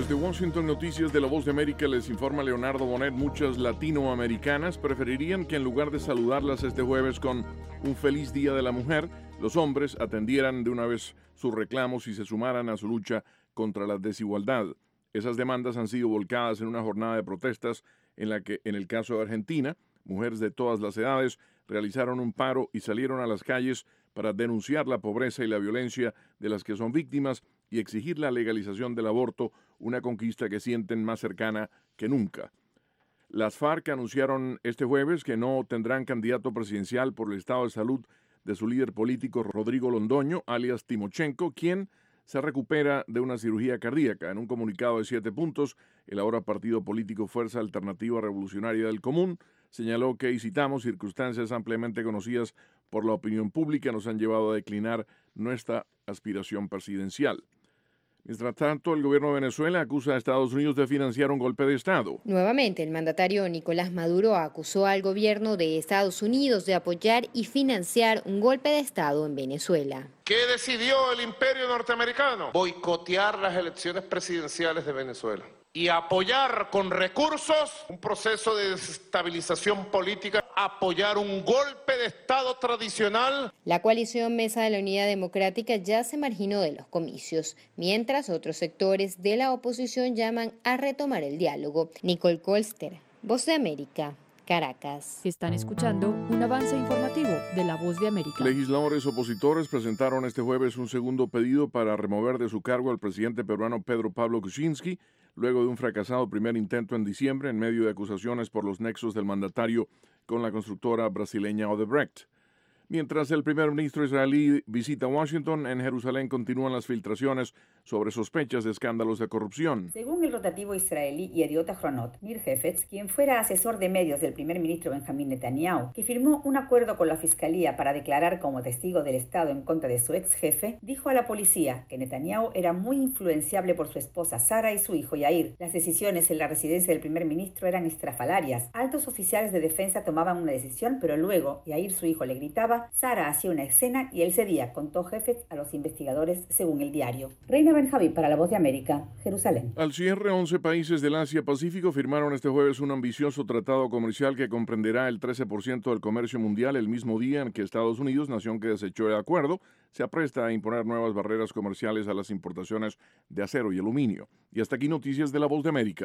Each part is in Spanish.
Desde Washington, Noticias de La Voz de América, les informa Leonardo Bonet. Muchas latinoamericanas preferirían que en lugar de saludarlas este jueves con un feliz Día de la Mujer, los hombres atendieran de una vez sus reclamos y se sumaran a su lucha contra la desigualdad. Esas demandas han sido volcadas en una jornada de protestas en la que, en el caso de Argentina, mujeres de todas las edades realizaron un paro y salieron a las calles para denunciar la pobreza y la violencia de las que son víctimas y exigir la legalización del aborto, una conquista que sienten más cercana que nunca. Las FARC anunciaron este jueves que no tendrán candidato presidencial por el estado de salud de su líder político Rodrigo Londoño, alias Timochenko, quien se recupera de una cirugía cardíaca. En un comunicado de 7 puntos, el ahora partido político Fuerza Alternativa Revolucionaria del Común señaló que, y citamos, circunstancias ampliamente conocidas por la opinión pública nos han llevado a declinar nuestra aspiración presidencial. Mientras tanto, el gobierno de Venezuela acusa a Estados Unidos de financiar un golpe de Estado. Nuevamente, el mandatario Nicolás Maduro acusó al gobierno de Estados Unidos de apoyar y financiar un golpe de Estado en Venezuela. ¿Qué decidió el imperio norteamericano? Boicotear las elecciones presidenciales de Venezuela y apoyar con recursos un proceso de desestabilización política, apoyar un golpe de Estado tradicional. La coalición Mesa de la Unidad Democrática ya se marginó de los comicios, mientras otros sectores de la oposición llaman a retomar el diálogo. Nicole Colster, Voz de América, Caracas. Están escuchando un avance informativo de La Voz de América. Legisladores opositores presentaron este jueves un segundo pedido para remover de su cargo al presidente peruano Pedro Pablo Kuczynski, luego de un fracasado primer intento en diciembre en medio de acusaciones por los nexos del mandatario con la constructora brasileña Odebrecht. Mientras el primer ministro israelí visita Washington, en Jerusalén continúan las filtraciones sobre sospechas de escándalos de corrupción. Según el rotativo israelí Yediot Ahronot, Nir Hefetz, quien fuera asesor de medios del primer ministro Benjamín Netanyahu, que firmó un acuerdo con la fiscalía para declarar como testigo del Estado en contra de su ex jefe, dijo a la policía que Netanyahu era muy influenciable por su esposa Sara y su hijo Yair. Las decisiones en la residencia del primer ministro eran estrafalarias. Altos oficiales de defensa tomaban una decisión, pero luego Yair, su hijo, le gritaba. Sara hacía una escena y él cedía, contó Hefetz a los investigadores, según el diario. Reina Benjaví para La Voz de América, Jerusalén. Al cierre, 11 países del Asia-Pacífico firmaron este jueves un ambicioso tratado comercial que comprenderá el 13% del comercio mundial el mismo día en que Estados Unidos, nación que desechó el acuerdo, se apresta a imponer nuevas barreras comerciales a las importaciones de acero y aluminio. Y hasta aquí noticias de La Voz de América.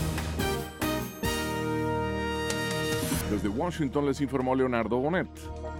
Desde Washington les informó Leonardo Bonet.